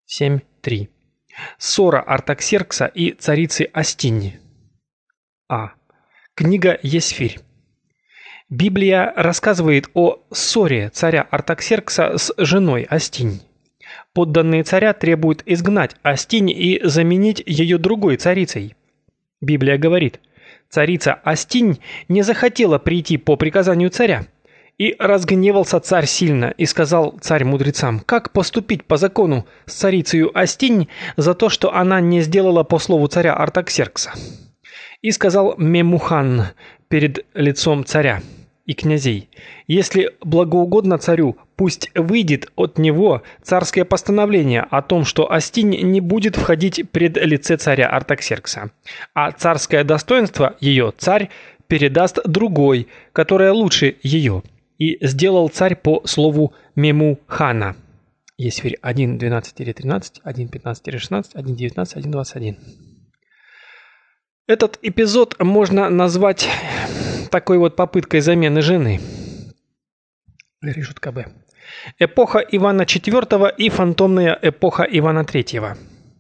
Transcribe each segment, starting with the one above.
7.3. Ссора Артаксеркса и царицы Астинь. А. Книга Есфирь. Библия рассказывает о ссоре царя Артаксеркса с женой Астинь. Подданные царя требуют изгнать Астинь и заменить ее другой царицей. Библия говорит: царица Астинь не захотела прийти по приказанию царя. И разгневался царь сильно, и сказал царь мудрецам: как поступить по закону с царицею Астинь за то, что она не сделала по слову царя Артаксеркса. И сказал Мемухан перед лицом царя и князей: если благоугодно царю, пусть выйдет от него царское постановление о том, что Астинь не будет входить пред лице царя Артаксеркса, а царское достоинство ее царь передаст другой, которая лучше ее. И сделал царь по слову Мемухана. Есфирь 1.12-13, 1.15-16, 1.19, 1.21. Этот эпизод можно назвать такой вот попыткой замены жены. Решетка Б. Эпоха Ивана IV и фантомная эпоха Ивана III.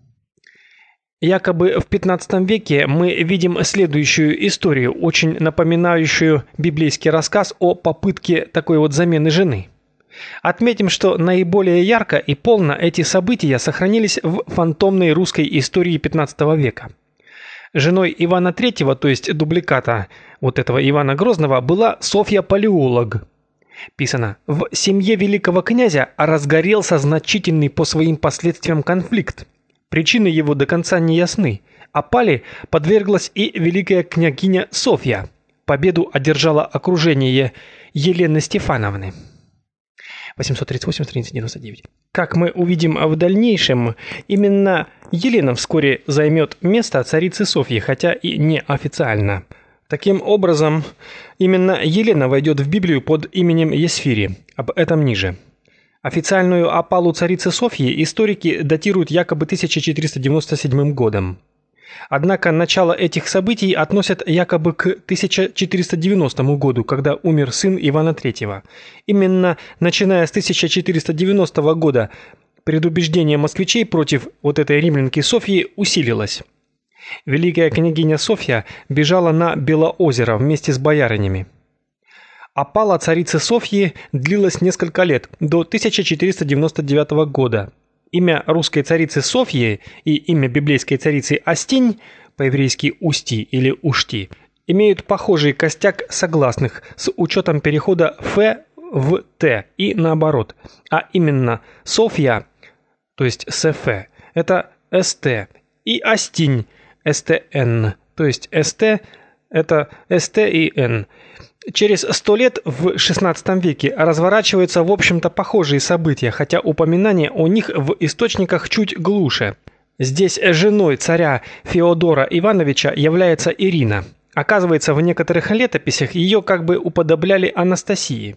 Якобы в 15 веке мы видим следующую историю, очень напоминающую библейский рассказ о попытке такой вот замены жены. Отметим, что наиболее ярко и полно эти события сохранились в фантомной русской истории 15 века. Женой Ивана III, то есть дубликата вот этого Ивана Грозного, была Софья Палеолог. Писано: в семье великого князя разгорелся значительный по своим последствиям конфликт. Причины его до конца не ясны. Опале подверглась и великая княгиня Софья. Победу одержало окружение Елены Стефановны. 838, страница 99. Как мы увидим в дальнейшем, именно Елена вскоре займет место царицы Софьи, хотя и не официально. Таким образом, именно Елена войдет в Библию под именем Есфири. Об этом ниже. Официальную опалу царицы Софьи историки датируют якобы 1497 годом. Однако начало этих событий относят якобы к 1490 году, когда умер сын Ивана III. Именно начиная с 1490 года предубеждение москвичей против вот этой римлянки Софьи усилилось. Великая княгиня Софья бежала на Белоозеро вместе с боярынями. Опала царицы Софьи длилась несколько лет, до 1499 года. Имя русской царицы Софьи и имя библейской царицы Астинь, по-еврейски Усти или Ушти, имеют похожий костяк согласных с учетом перехода «ф» в «т» и наоборот. А именно Софья, то есть «сф», это «ст», и Астинь, «стн», то есть «ст», это «ст» и «н». Через 100 лет в XVI веке разворачиваются, в общем-то, похожие события, хотя упоминания о них в источниках чуть глуше. Здесь женой царя Феодора Ивановича является Ирина. Оказывается, в некоторых летописях ее как бы уподобляли Анастасии.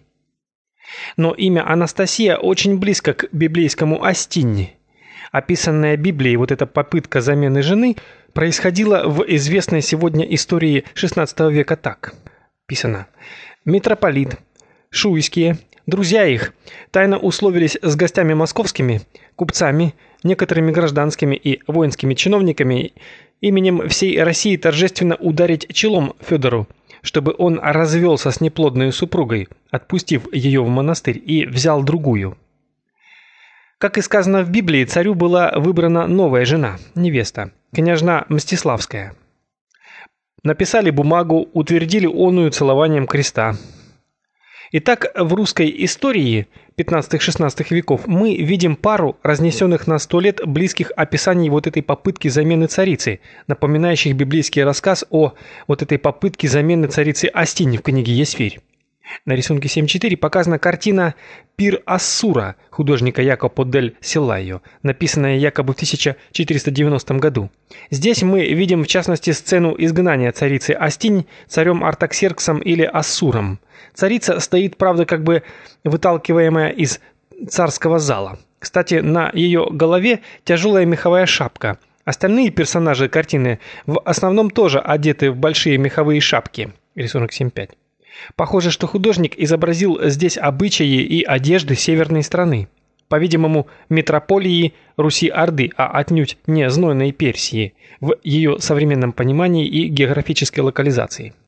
Но имя Анастасия очень близко к библейскому Астинь. Описанная Библией вот эта попытка замены жены происходила в известной сегодня истории XVI века так. Писано: митрополит, шуйские, друзья их, тайно условились с гостями московскими, купцами, некоторыми гражданскими и воинскими чиновниками именем всей России торжественно ударить челом Федору, чтобы он развелся с неплодной супругой, отпустив ее в монастырь, и взял другую. Как и сказано в Библии, царю была выбрана новая жена, невеста, княжна Мстиславская. Написали бумагу, утвердили оную целованием креста. Итак, в русской истории 15-16 веков мы видим пару разнесенных на 100 лет близких описаний вот этой попытки замены царицы, напоминающих библейский рассказ о вот этой попытке замены царицы Астинь в книге Есфирь. На рисунке 7.4 показана картина «Пир Ассура» художника Якопо дель Силайо, написанная якобы в 1490 году. Здесь мы видим в частности сцену изгнания царицы Астинь царем Артаксерксом или Ассуром. Царица стоит, правда, как бы выталкиваемая из царского зала. Кстати, на ее голове тяжелая меховая шапка. Остальные персонажи картины в основном тоже одеты в большие меховые шапки. Рисунок 7.5. Похоже, что художник изобразил здесь обычаи и одежды северной страны. по-видимому, метрополии Руси-Орды, а отнюдь не знойной Персии в ее современном понимании и географической локализации.